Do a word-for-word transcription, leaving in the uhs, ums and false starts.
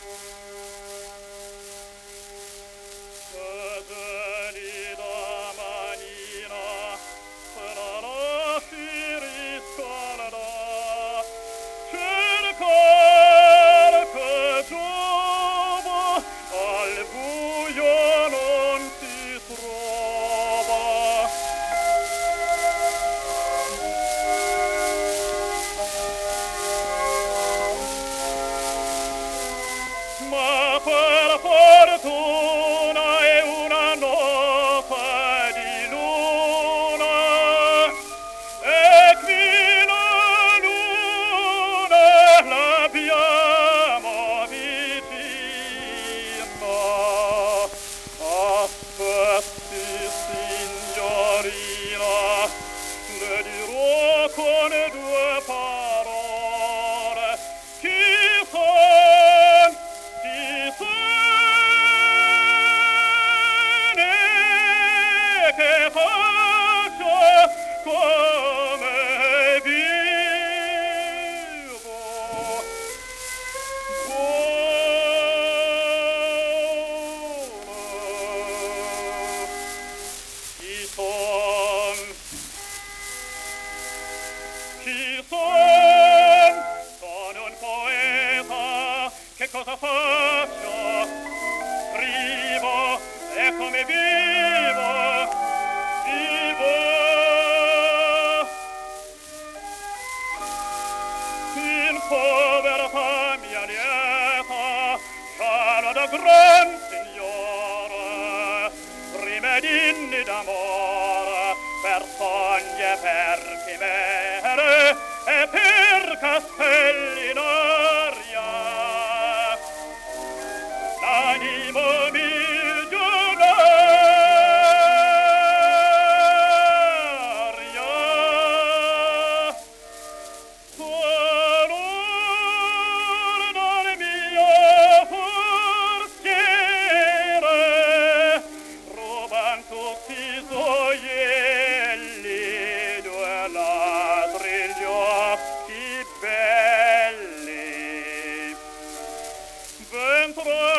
Căzării domanina, până la firii scoală, cercarcă giova, al buio non si trova. Ma per fortuna è una notte di luna, e qui la luna l'abbiamo vicina. Aspetti, signorina, le dirò con due parole. Chi son, chi son e che faccio, come vivo. Chi son, chi son, sono un poeta, che cosa faccio? Scrivo, e come vivo, vivo. In povertà mia lieta, sono da gran signore, rimedini d'amore, per sogni e per chimere, e per castelli in aria. L'animo milionaria, sono nel mio forziere, ruban tutti i gioielli, due ladri gli occhi belli. Ben